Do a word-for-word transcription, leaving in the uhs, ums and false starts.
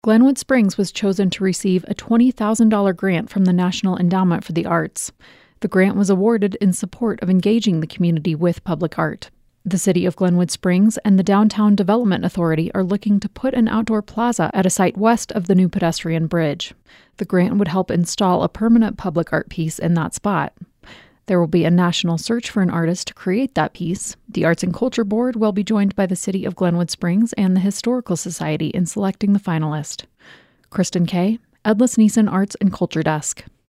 Glenwood Springs was chosen to receive a twenty thousand dollars grant from the National Endowment for the Arts. The grant was awarded in support of engaging the community with public art. The City of Glenwood Springs and the Downtown Development Authority are looking to put an outdoor plaza at a site west of the new pedestrian bridge. The grant would help install a permanent public art piece in that spot. There will be a national search for an artist to create that piece. The Arts and Culture Board will be joined by the City of Glenwood Springs and the Historical Society in selecting the finalist. Kristen Kay, Edlis Neeson Arts and Culture Desk.